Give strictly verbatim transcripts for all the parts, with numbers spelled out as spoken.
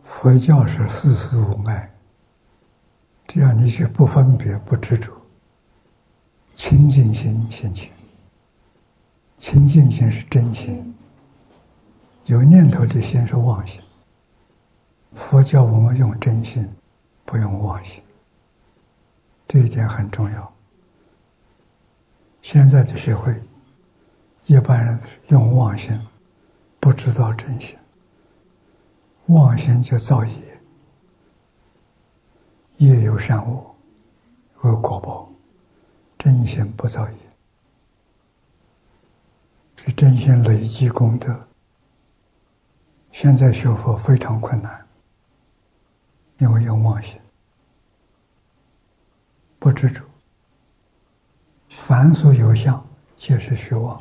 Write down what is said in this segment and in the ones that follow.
佛教是四思五爱，只要你去不分别、不执着，清净心现前。清净心是真心，有念头的心是妄心。佛教我们用真心，不用妄心，这一点很重要。现在的社会，一般人用妄心，不知道真心。妄心就造业，业有善恶，有果报。真心不造业，是真心累积功德。现在学佛非常困难，因为用妄心，不执着。凡所有相，皆是虚妄。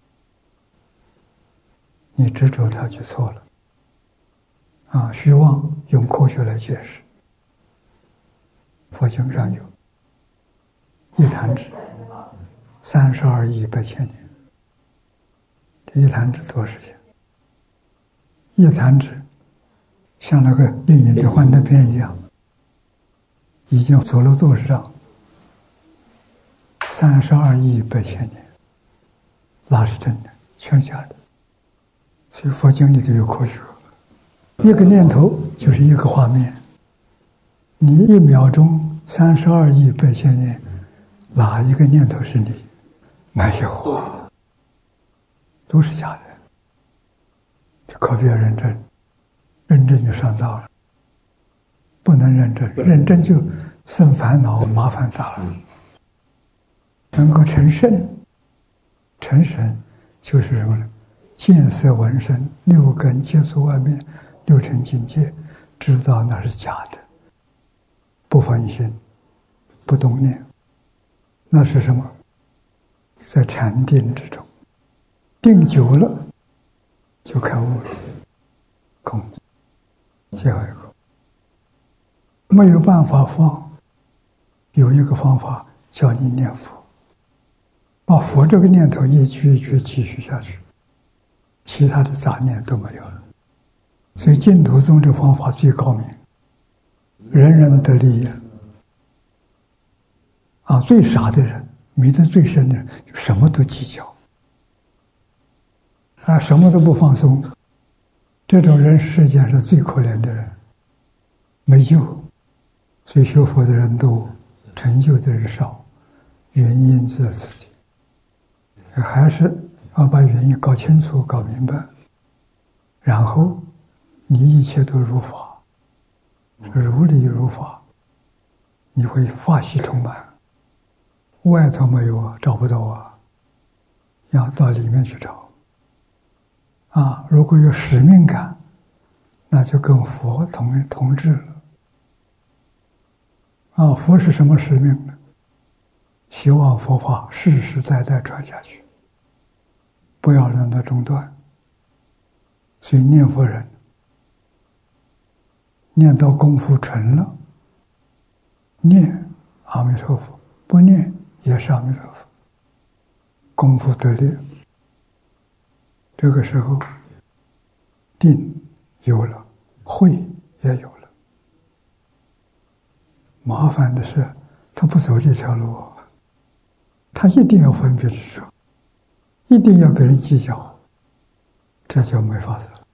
你执着它就错了。啊，虚妄用科学来解释。佛经上有一弹指，三十二亿八千年。这一弹指多少时间？一弹指像那个电影的幻灯片一样，已经走了多少丈？三十二亿八千年，那是真的，全假的。所以佛经里头有科学。一个念头就是一个画面，你一秒钟三十二亿八千年，哪一个念头是你？没有，都是假的。就可别认真，认真就上当了。不能认真，认真就生烦恼，麻烦大了。能够成圣，成神就是什么呢？见色闻声六根接触外面。六尘境界，知道那是假的，不分心，不动念，那是什么？在禅定之中，定久了就开悟了，空，皆为空，没有办法放。有一个方法叫你念佛，把佛这个念头一句一句继续下去，其他的杂念都没有了。所以净土宗这方法最高明，人人得利益。啊，最傻的人，迷得最深的人，就什么都计较，啊，什么都不放松。这种人世间是最可怜的人，没救。所以学佛的人多，成就的人少，原因在此地。还是要把原因搞清楚、搞明白，然后你一切都如法，如理如法，你会法喜充满。外头没有啊，找不到啊，要到里面去找。啊，如果有使命感，那就跟佛同同志了。啊，佛是什么使命呢？希望佛法世世代代传下去，不要让它中断。所以念佛人念到功夫纯了，念阿弥陀佛，不念也是阿弥陀佛，功夫得力。这个时候定有了，慧也有了。麻烦的是他不走这条路，他一定要分别执着，一定要跟人计较，这就没法子了。